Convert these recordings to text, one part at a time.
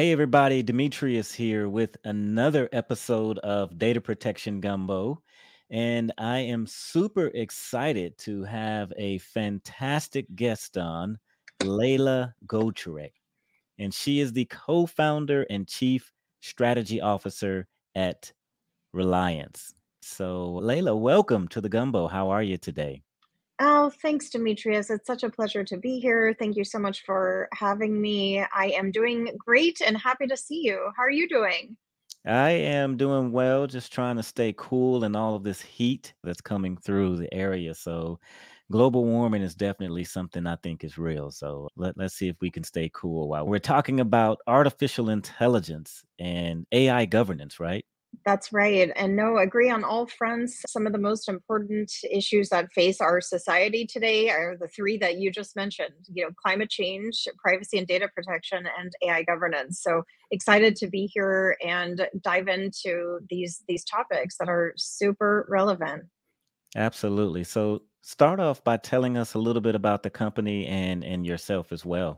Hey everybody, Demetrius here with another episode of Data Protection Gumbo. And I am super excited to have a fantastic guest on, Layla Gocharek. And she is the co-founder and chief strategy officer at Reliance. So Layla, welcome to the Gumbo. How are you today? Oh, thanks, Demetrius. It's such a pleasure to be here. Thank you so much for having me. I am doing great and happy to see you. How are you doing? I am doing well, just trying to stay cool in all of this heat that's coming through the area. So, global warming is definitely something I think is real. So, let's see if we can stay cool while we're talking about artificial intelligence and AI governance, right? That's right. And no, agree on all fronts. Some of the most important issues that face our society today are the three that you just mentioned, climate change, privacy and data protection, and AI governance. So excited to be here and dive into these topics that are super relevant. Absolutely. So, start off by telling us a little bit about the company and yourself as well.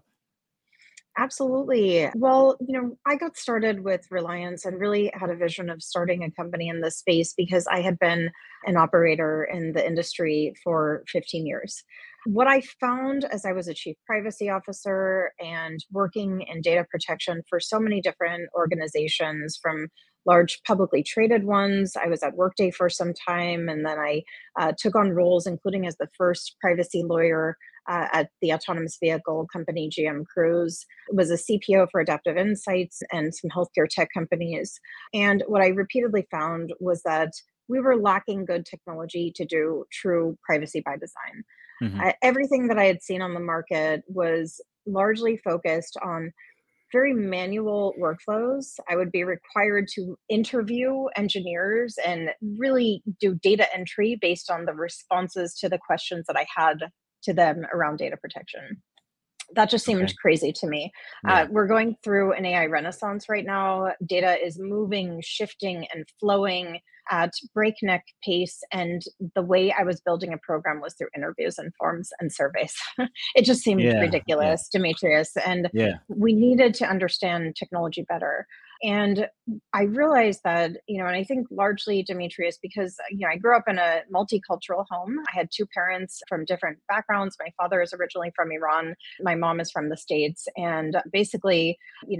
Absolutely. Well, I got started with Reliance and really had a vision of starting a company in this space because I had been an operator in the industry for 15 years. What I found as I was a chief privacy officer and working in data protection for so many different organizations, from large publicly traded ones. I was at Workday for some time, and then I took on roles, including as the first privacy lawyer at the autonomous vehicle company GM Cruise, was a CPO for Adaptive Insights and some healthcare tech companies. And what I repeatedly found was that we were lacking good technology to do true privacy by design. Hmm. Everything that I had seen on the market was largely focused on very manual workflows. I would be required to interview engineers and really do data entry based on the responses to the questions that I had to them around data protection. That just seemed Okay. crazy to me. Yeah. We're going through an AI renaissance right now. Data is moving, shifting, and flowing at breakneck pace. And the way I was building a program was through interviews and forms and surveys. It just seemed Yeah. Yeah. ridiculous, Demetrius. And Yeah. we needed to understand technology better. And I realized that, and I think largely, Demetrius, because, I grew up in a multicultural home. I had two parents from different backgrounds. My father is originally from Iran, my mom is from the States. And basically,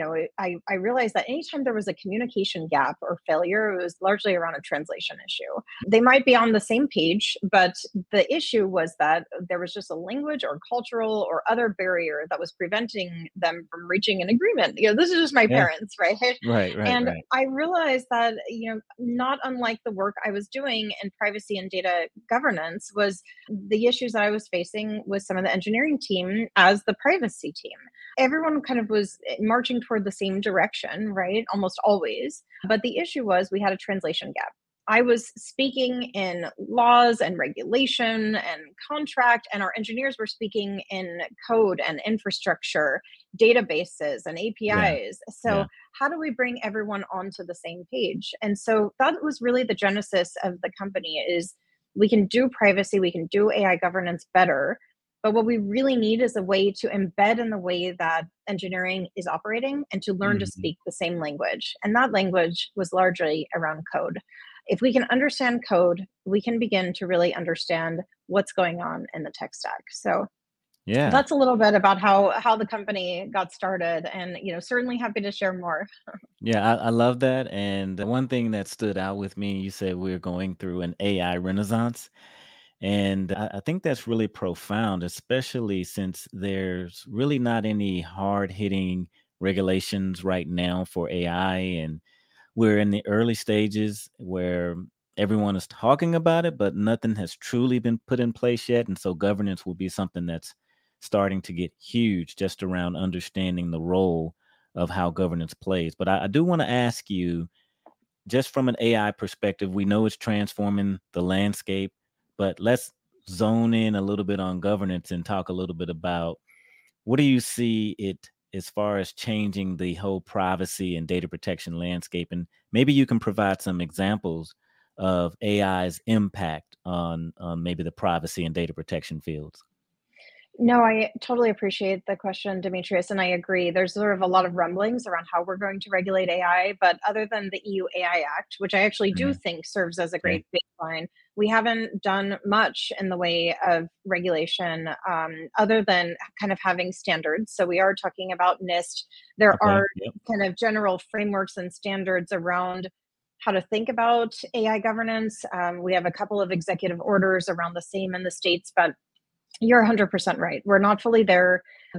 I realized that anytime there was a communication gap or failure, it was largely around a translation issue. They might be on the same page, but the issue was that there was just a language or cultural or other barrier that was preventing them from reaching an agreement. This is just my Yeah. parents, right? Right. Right. And Right. I realized that, not unlike the work I was doing in privacy and data governance, was the issues that I was facing with some of the engineering team as the privacy team. Everyone kind of was marching toward the same direction, right? Almost always. But the issue was we had a translation gap. I was speaking in laws and regulation and contract, and our engineers were speaking in code and infrastructure, databases and Yeah. APIs. So, Yeah. how do we bring everyone onto the same page? And so that was really the genesis of the company: is we can do privacy, we can do AI governance better, but what we really need is a way to embed in the way that engineering is operating and to learn to Mhm. speak the same language. And that language was largely around code. If we can understand code, we can begin to really understand what's going on in the tech stack. So Yeah. that's a little bit about how the company got started, and certainly happy to share more. Yeah, I love that. And the one thing that stood out with me, you said we're going through an AI renaissance. And I think that's really profound, especially since there's really not any hard hitting regulations right now for AI. And we're in the early stages where everyone is talking about it, but nothing has truly been put in place yet. And so governance will be something that's starting to get huge just around understanding the role of how governance plays. But I do want to ask you, just from an AI perspective, we know it's transforming the landscape, but let's zone in a little bit on governance and talk a little bit about what do you see it as far as changing the whole privacy and data protection landscape? And maybe you can provide some examples of AI's impact on maybe the privacy and data protection fields. No, I totally appreciate the question, Demetrius, and I agree. There's sort of a lot of rumblings around how we're going to regulate AI, but other than the EU AI Act, which I actually do Mhm. think serves as a Okay. great baseline, we haven't done much in the way of regulation other than kind of having standards. So we are talking about NIST. There Okay. are Yep. kind of general frameworks and standards around how to think about AI governance. We have a couple of executive orders around the same in the states, but you're 100% right. We're not fully there.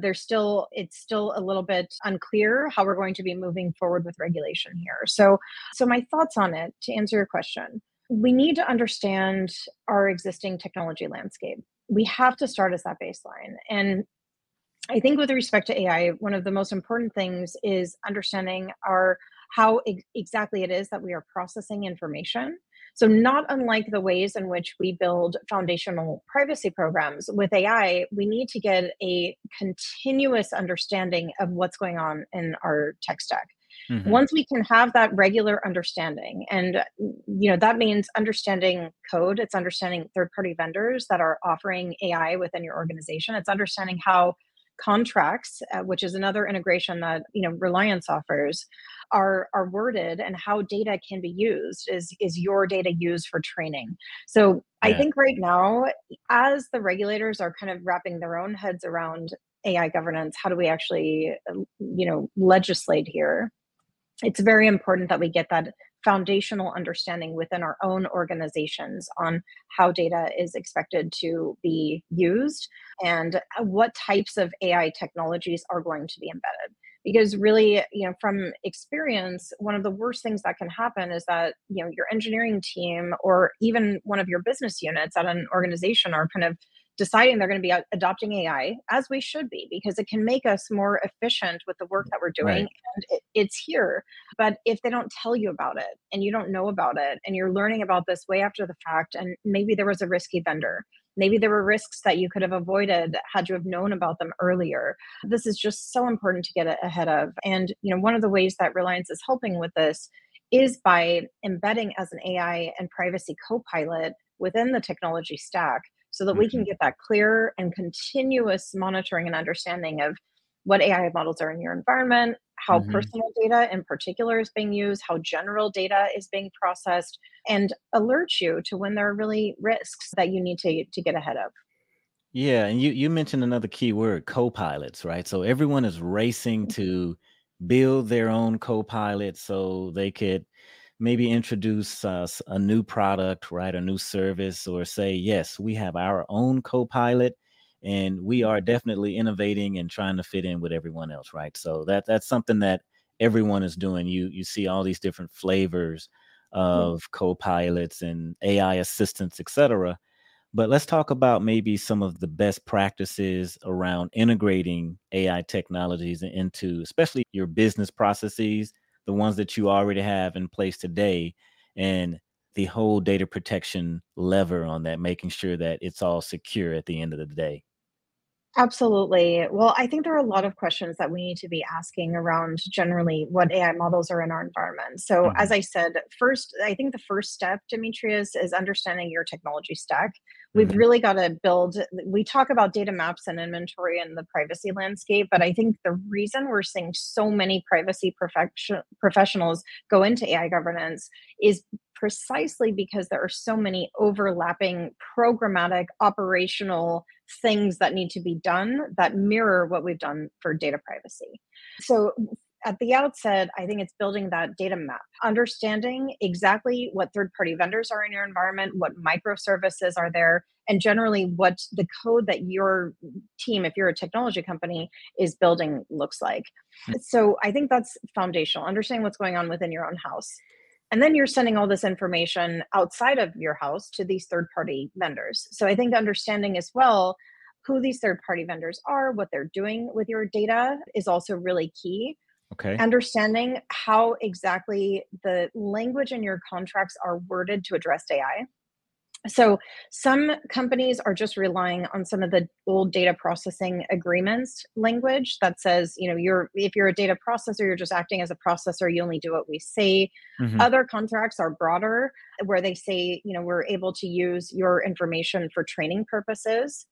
It's still a little bit unclear how we're going to be moving forward with regulation here. So my thoughts on it, to answer your question, we need to understand our existing technology landscape. We have to start as that baseline. And I think with respect to AI, one of the most important things is understanding our how exactly it is that we are processing information. So, not unlike the ways in which we build foundational privacy programs with AI, we need to get a continuous understanding of what's going on in our tech stack. Mhm. Once we can have that regular understanding, and that means understanding code, it's understanding third-party vendors that are offering AI within your organization, it's understanding how contracts, which is another integration that Reliance offers, are worded, and how data can be used. Is your data used for training? So I Yeah. think right now, as the regulators are kind of wrapping their own heads around AI governance, how do we actually legislate here? It's very important that we get that foundational understanding within our own organizations on how data is expected to be used and what types of AI technologies are going to be embedded. Because really, from experience, one of the worst things that can happen is that, your engineering team or even one of your business units at an organization are kind of deciding they're going to be adopting AI, as we should be, because it can make us more efficient with the work that we're doing. Right. And it's here. But if they don't tell you about it and you don't know about it and you're learning about this way after the fact, and maybe there was a risky vendor, maybe there were risks that you could have avoided had you have known about them earlier. This is just so important to get ahead of. And one of the ways that Reliance is helping with this is by embedding as an AI and privacy co-pilot within the technology stack so that we can Mhm. get that clear and continuous monitoring and understanding of what AI models are in your environment, how Mhm. personal data in particular is being used, how general data is being processed, and alert you to when there are really risks that you need to get ahead of. Yeah, and you mentioned another key word, co-pilots, right? So everyone is racing to build their own co-pilot so they could maybe introduce a new product, right? A new service, or say, yes, we have our own co-pilot and we are definitely innovating and trying to fit in with everyone else, right? So that's something that everyone is doing. You see all these different flavors Yeah. of co-pilots and AI assistants, etc. But let's talk about maybe some of the best practices around integrating AI technologies into, especially your business processes, the ones that you already have in place today, and the whole data protection lever on that, making sure that it's all secure at the end of the day. Absolutely. Well, I think there are a lot of questions that we need to be asking around generally what AI models are in our environment. So, as Mhm. I said, first, I think the first step, Demetrius, is understanding your technology stack. We've Mhm. really got to build, we talk about data maps and inventory and the privacy landscape, but I think the reason we're seeing so many privacy professionals go into AI governance is precisely because there are so many overlapping programmatic operational things that need to be done that mirror what we've done for data privacy. So at the outset, I think it's building that data map, understanding exactly what third party vendors are in your environment, what microservices are there, and generally what the code that your team, if you're a technology company, is building looks like. So I think that's foundational, understanding what's going on within your own house. And then you're sending all this information outside of your house to these third party vendors. So I think understanding as well who these third party vendors are, what they're doing with your data is also really key. Okay. Understanding how exactly the language in your contracts are worded to address AI. So some companies are just relying on some of the old data processing agreements language that says, you're if you're a data processor, you're just acting as a processor, you only do what we say. Mhm. Other contracts are broader where they say, we're able to use your information for training purposes.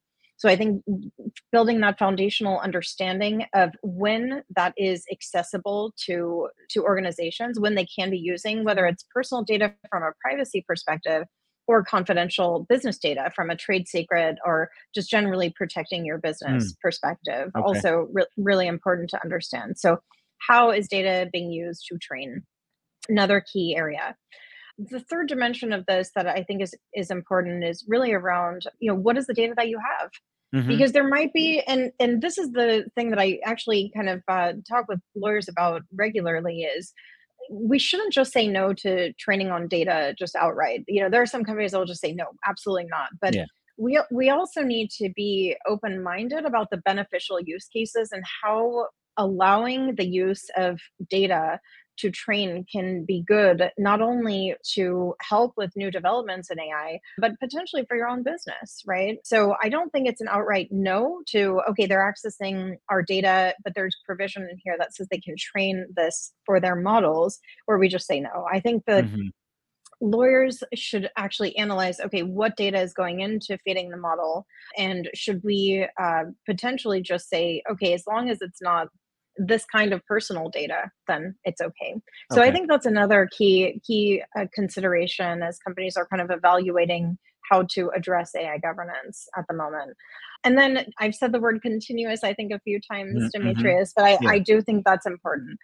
So I think building that foundational understanding of when that is accessible to organizations, when they can be using, whether it's personal data from a privacy perspective or confidential business data from a trade secret or just generally protecting your Mm, business perspective, okay. also really important to understand. So how is data being used to train? Another key area. The third dimension of this that I think is important is really around, what is the data that you have? Hmm. Because there might be, and this is the thing that I actually kind of talk with lawyers about regularly, is we shouldn't just say no to training on data just outright. There are some companies that will just say no, absolutely not. But Yeah. we also need to be open minded about the beneficial use cases and how allowing the use of data to train can be good, not only to help with new developments in AI, but potentially for your own business, right? So I don't think it's an outright no to, okay, they're accessing our data, but there's provision in here that says they can train this for their models, or we just say no. I think that Hmm. lawyers should actually analyze, okay, what data is going into feeding the model, and should we potentially just say, okay, as long as it's not this kind of personal data, then it's okay. So I Okay. think that's another key consideration as companies are kind of evaluating how to address AI governance at the moment. And then I've said the word continuous, I think, a few times, Hmm. Demetrius, but I Yeah. do think that's important.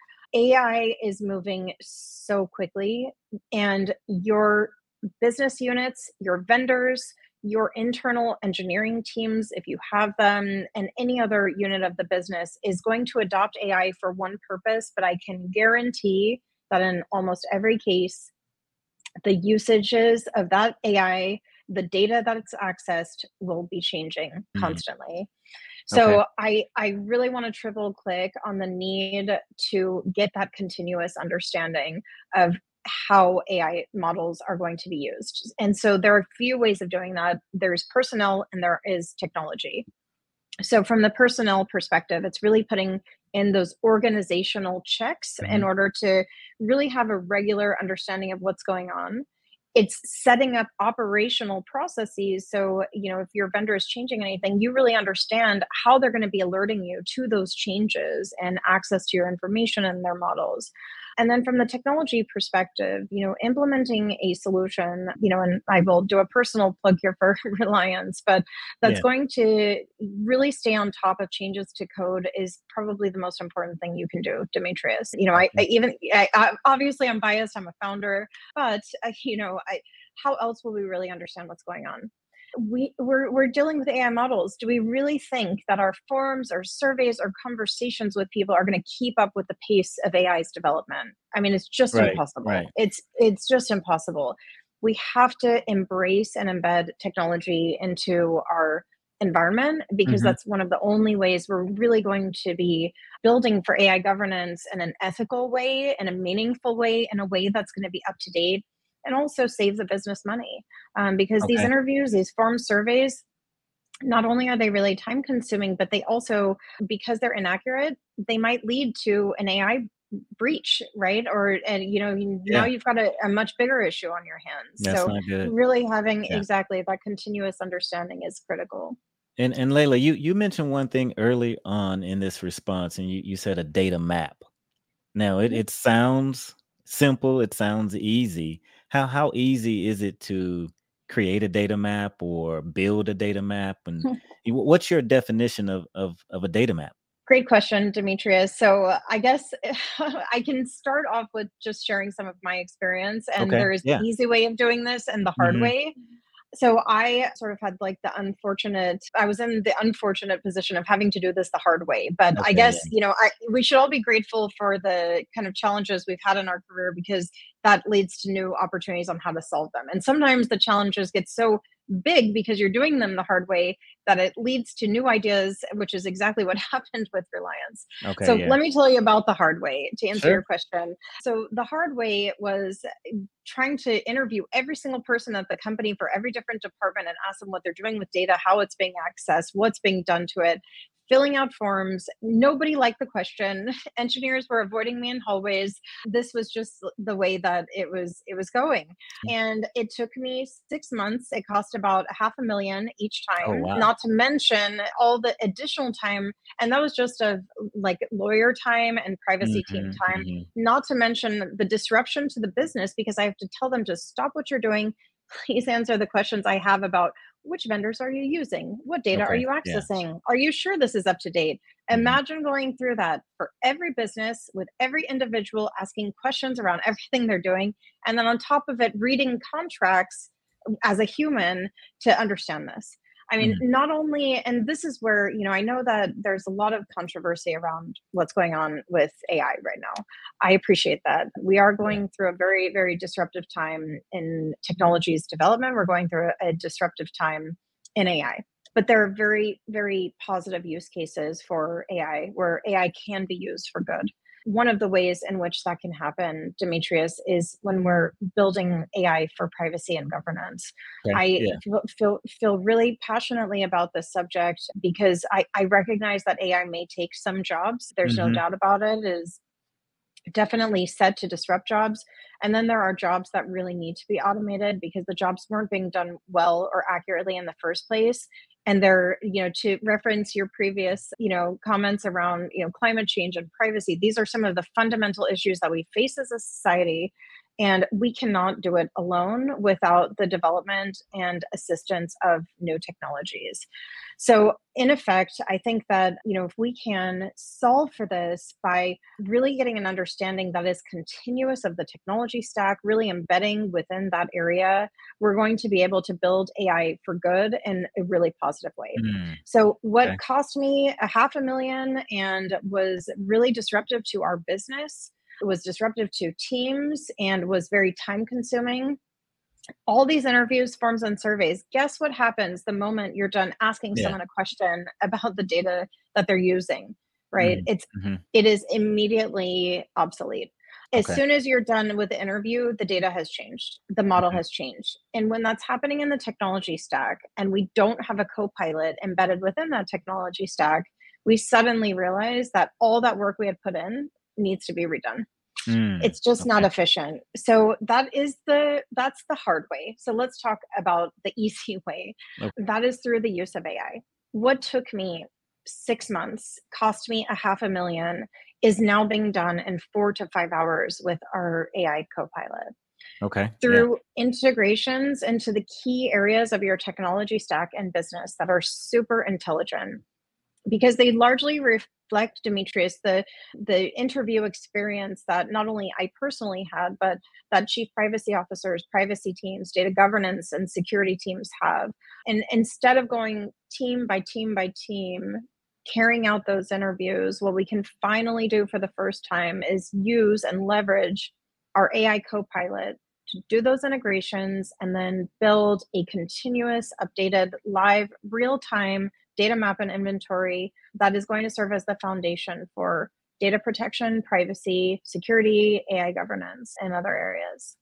AI is moving so quickly, and your business units, your vendors, your internal engineering teams, if you have them, and any other unit of the business is going to adopt AI for one purpose. But I can guarantee that in almost every case, the usages of that AI, the data that it's accessed, will be changing Mm. constantly. Okay. So I really want to triple click on the need to get that continuous understanding of how AI models are going to be used. And so there are a few ways of doing that. There's personnel and there is technology. So from the personnel perspective, it's really putting in those organizational checks in Hmm. order to really have a regular understanding of what's going on. It's setting up operational processes. So, if your vendor is changing anything, you really understand how they're going to be alerting you to those changes and access to your information and their models. And then from the technology perspective, implementing a solution, and I will do a personal plug here for Reliance, but that's Yeah. going to really stay on top of changes to code is probably the most important thing you can do, Demetrius. Okay. Obviously I'm biased. I'm a founder, but how else will we really understand what's going on? We're dealing with AI models. Do we really think that our forums or surveys or conversations with people are going to keep up with the pace of AI's development? I mean, it's just Right. impossible. Right. It's just impossible. We have to embrace and embed technology into our environment, because Hmm. that's one of the only ways we're really going to be building for AI governance in an ethical way, in a meaningful way, in a way that's going to be up to date and also save the business money. Because these Okay. interviews, these form surveys, not only are they really time consuming, but they also, because they're inaccurate, they might lead to an AI breach, right? Or, and now Yeah. you've got a much bigger issue on your hands. That's So, not good. really having Yeah. exactly that continuous understanding is critical. And Layla, you mentioned one thing early on in this response, and you said a data map. Now it sounds simple, it sounds easy. How easy is it to create a data map or build a data map? And what's your definition of a data map? Great question, Demetrius. So I guess I can start off with just sharing some of my experience, and Okay. there's the Yeah. easy way of doing this and the hard Hmm. way. So I sort of had like I was in the unfortunate position of having to do this the hard way. But I Okay. guess, Yeah. we should all be grateful for the kind of challenges we've had in our career, because that leads to new opportunities on how to solve them. And sometimes the challenges get so big because you're doing them the hard way that it leads to new ideas, which is exactly what happened with Reliance. Okay. So Yeah. let me tell you about the hard way to answer Sure. your question. So the hard way was trying to interview every single person at the company for every different department and ask them what they're doing with data, how it's being accessed, what's being done to it, filling out forms. Nobody liked the question. Engineers were avoiding me in hallways. This was just the way that it was going. And it took me 6 months. It cost about half a million each Oh, time, wow. not to mention all the additional time. And that was just of like lawyer time and privacy team Mhm, time, mhm. not to mention the disruption to the business because I have to tell them to stop what you're doing. Please answer the questions I have about which vendors are you using? What data are Okay. you Yeah. accessing? Are you sure this is up to date? Mhm. Imagine going through that for every business with every individual asking questions around everything they're doing. And then on top of it, reading contracts as a human to understand this. I mean, Mm. not only, and this is where, I know that there's a lot of controversy around what's going on with AI right now. I appreciate that. We are Yeah. going through a very, very disruptive time in technology's development. We're going through a disruptive time in AI. But there are very, very positive use cases for AI where AI can be used for good. One of the ways in which that can happen, Demetrius, is when we're building AI for privacy and governance. Okay. I Yeah. feel really passionately about this subject because I recognize that AI may take some jobs. There's no Mhm. doubt about it. It is definitely said to disrupt jobs. And then there are jobs that really need to be automated because the jobs weren't being done well or accurately in the first place. And they're, to reference your previous, comments around, climate change and privacy, these are some of the fundamental issues that we face as a society. And we cannot do it alone without the development and assistance of new technologies. So, in effect, I think that, if we can solve for this by really getting an understanding that is continuous of the technology stack, really embedding within that area, we're going to be able to build AI for good in a really positive way. Mm. So, what Okay. cost me a half a million and was really disruptive to our business, it was disruptive to teams and was very time consuming. All these interviews, forms, and surveys, guess what happens the moment you're done asking Yeah. someone a question about the data that they're using, right? Mm. Mhm. It is immediately obsolete. As Okay. soon as you're done with the interview, the data has changed, the model Mhm. has changed. And when that's happening in the technology stack and we don't have a co-pilot embedded within that technology stack, we suddenly realize that all that work we had put in needs to be redone. Mm. It's just not Okay. efficient. So that's the hard way. So let's talk about the easy way. Okay. That is through the use of AI. What took me 6 months, cost me a half a million, is now being done in 4 to 5 hours with our AI copilot Okay. Yeah. through integrations into the key areas of your technology stack and business that are super intelligent because they largely reflect, Demetrius, the interview experience that not only I personally had, but that chief privacy officers, privacy teams, data governance, and security teams have. And instead of going team by team by team, carrying out those interviews, what we can finally do for the first time is use and leverage our AI co-pilot to do those integrations and then build a continuous, updated, live, real time data map and inventory that is going to serve as the foundation for data protection, privacy, security, AI governance, and other areas.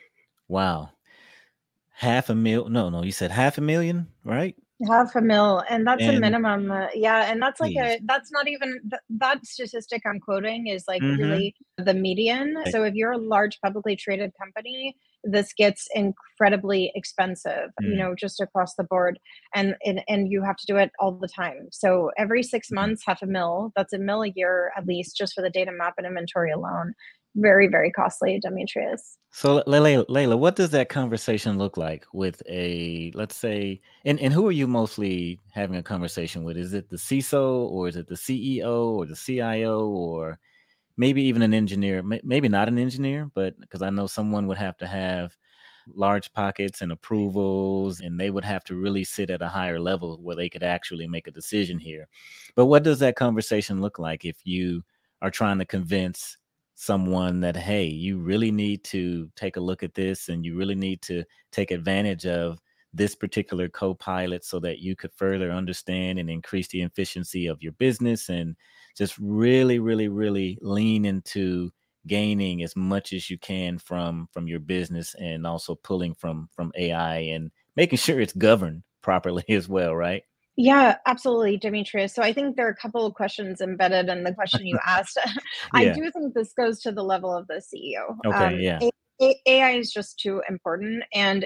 Wow. Half a mil no, no, you said half a million, right? Half a mil, and that's a And minimum. Yeah, and that's like please. that's not even that statistic I'm quoting is like Mhm. really the median. Right. So if you're a large publicly traded company, this gets incredibly expensive, Mm. just across the board, and you have to do it all the time. So every six Mm. months, half a mil. That's a mil a year at least, just for the data map and inventory alone. Very, very costly, Demetrius. So, Layla, what does that conversation look like with a, let's say, and who are you mostly having a conversation with? Is it the CISO or is it the CEO or the CIO or maybe even an engineer? Maybe not an engineer, but because I know someone would have to have large pockets and approvals, and they would have to really sit at a higher level where they could actually make a decision here. But what does that conversation look like if you are trying to convince someone that, hey, you really need to take a look at this and you really need to take advantage of this particular co-pilot so that you could further understand and increase the efficiency of your business and just really, really, really lean into gaining as much as you can from your business and also pulling from AI and making sure it's governed properly as well, right? Yeah, absolutely, Demetrius. So I think there are a couple of questions embedded in the question you asked. I Yeah. do think this goes to the level of the CEO. Okay. Yeah. AI is just too important, and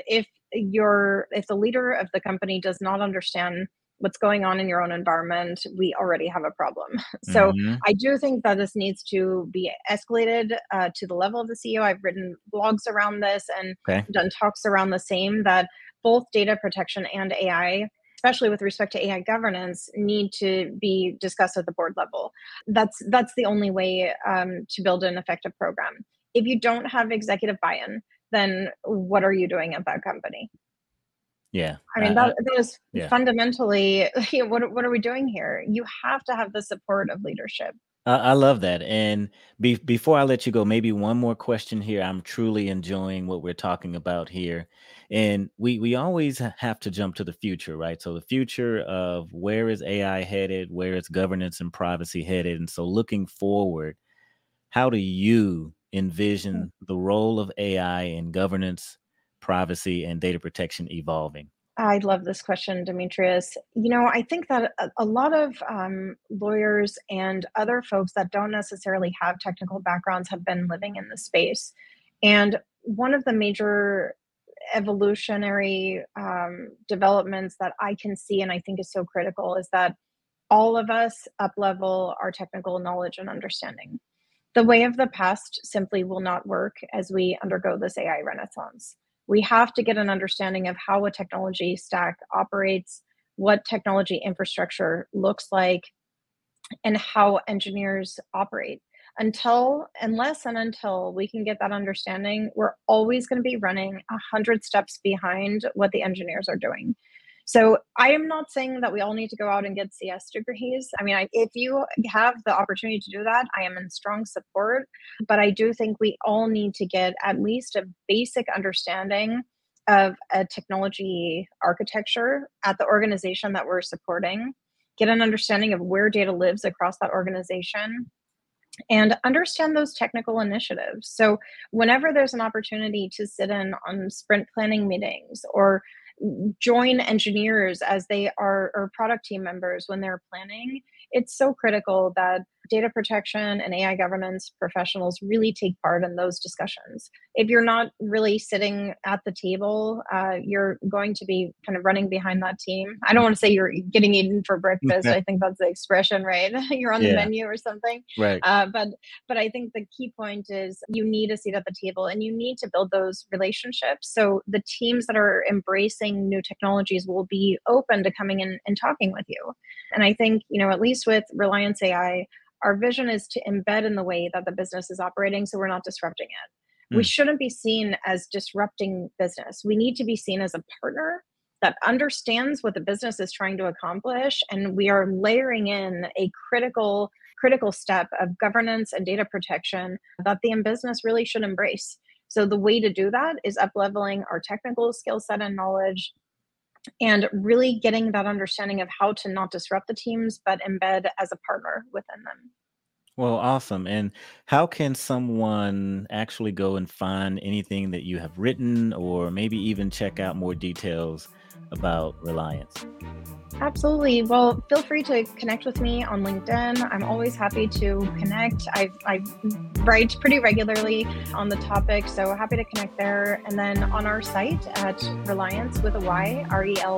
if the leader of the company does not understand what's going on in your own environment, we already have a problem. So Hmm. I do think that this needs to be escalated to the level of the CEO. I've written blogs around this and Okay. done talks around the same, that both data protection and AI, especially with respect to AI governance, need to be discussed at the board level. That's the only way to build an effective program. If you don't have executive buy-in, then what are you doing at that company? Yeah. I mean, that is Yeah. fundamentally, what are we doing here? You have to have the support of leadership. I love that. And before I let you go, maybe one more question here. I'm truly enjoying what we're talking about here. And we always have to jump to the future, right? So the future of where is AI headed, where is governance and privacy headed. And so looking forward, how do you envision the role of AI in governance, privacy, and data protection evolving? I love this question, Demetrius. I think that a lot of lawyers and other folks that don't necessarily have technical backgrounds have been living in the space. And one of the major evolutionary developments that I can see and I think is so critical is that all of us uplevel our technical knowledge and understanding. The way of the past simply will not work as we undergo this AI renaissance. We have to get an understanding of how a technology stack operates, what technology infrastructure looks like, and how engineers operate. Unless and until we can get that understanding, we're always going to be running 100 steps behind what the engineers are doing. So I am not saying that we all need to go out and get CS degrees. I mean, if you have the opportunity to do that, I am in strong support. But I do think we all need to get at least a basic understanding of a technology architecture at the organization that we're supporting, get an understanding of where data lives across that organization, and understand those technical initiatives. So, whenever there's an opportunity to sit in on sprint planning meetings or join engineers as they are, or product team members when they're planning, it's so critical that data protection and AI governance professionals really take part in those discussions. If you're not really sitting at the table, you're going to be kind of running behind that team. I don't want to say you're getting eaten for breakfast. I think that's the expression, right? You're on the Yeah. menu or something. Right. But I think the key point is you need a seat at the table and you need to build those relationships. So the teams that are embracing new technologies will be open to coming in and talking with you. And I think, at least with Reliance AI, our vision is to embed in the way that the business is operating so we're not disrupting it. We Mm. shouldn't be seen as disrupting business. We need to be seen as a partner that understands what the business is trying to accomplish, and we are layering in a critical step of governance and data protection that the business really should embrace. So the way to do that is up leveling our technical skill set and knowledge, and really getting that understanding of how to not disrupt the teams but embed as a partner within them. Well, awesome. And how can someone actually go and find anything that you have written or maybe even check out more details about Reliance? Absolutely. Well, feel free to connect with me on LinkedIn. I'm always happy to connect. I write pretty regularly on the topic, so happy to connect there. And then on our site at Reliance with a Y,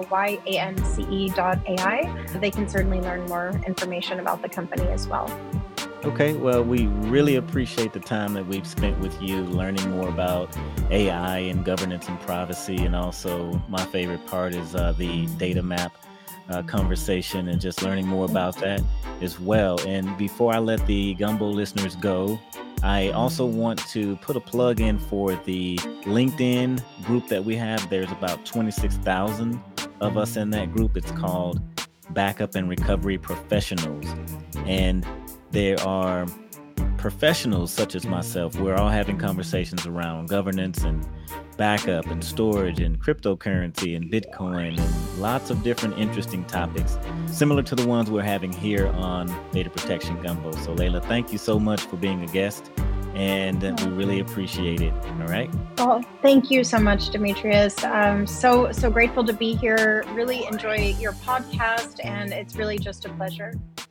RELYANCE.ai, they can certainly learn more information about the company as well. Okay, well, we really appreciate the time that we've spent with you learning more about AI and governance and privacy. And also, my favorite part is the data map conversation and just learning more about that as well. And before I let the Gumbo listeners go, I also want to put a plug in for the LinkedIn group that we have. There's about 26,000 of us in that group. It's called Backup and Recovery Professionals. And there are professionals such as myself. We're all having conversations around governance and backup and storage and cryptocurrency and Bitcoin and lots of different interesting topics, similar to the ones we're having here on Data Protection Gumbo. So, Layla, thank you so much for being a guest. and we really appreciate it. All right. Well, thank you so much, Demetrius. So grateful to be here. Really enjoy your podcast, and it's really just a pleasure.